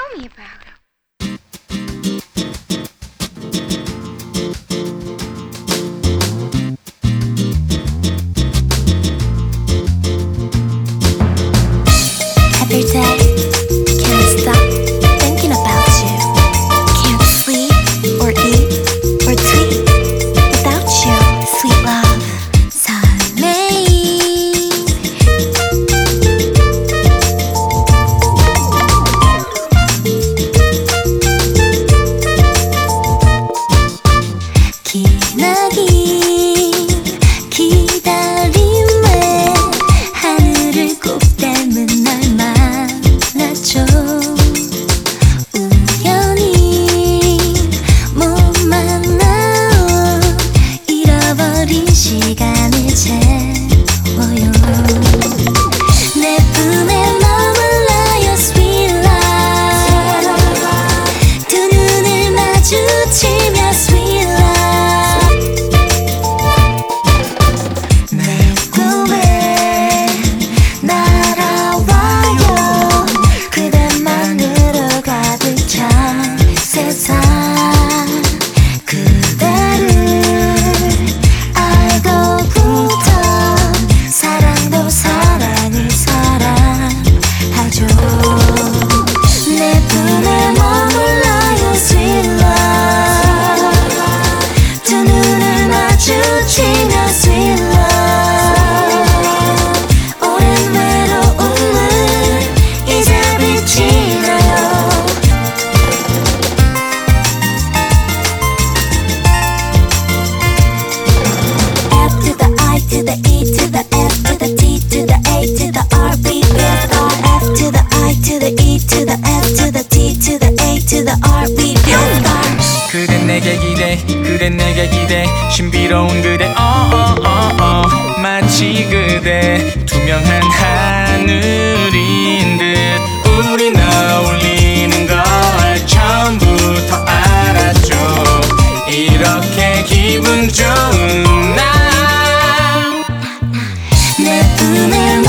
me about him. Every day, can't stop thinking about you. Can't sleep or eat or tweet without you, sweet love. 설레임 기나긴 기다림에 하늘을 꼭 닮은 날 만났죠. 우연히 못 만나 잃어버린 시간을 채워요. 내 품에 머물러요 sweet love. 두 눈을 마주치며 sweet love. 내 꿈에 날아와요. 그대만으로 가득 찬 세상. 그대를 알고부터 사랑도 사랑을 사랑하죠. 내 품에 머물러요 sweet love. 두 눈을 마주치며 sweet love. 오랜 외로움을 이제 빛이 나요. F to the I to the E to the F to the T to the A to the R B B F R. F to the I to the E to the F to the T to the A to the R B B F R. 그댄 내게 기대 그댄 내게 기대 신비로운 그대 마치 그대 투명한 하늘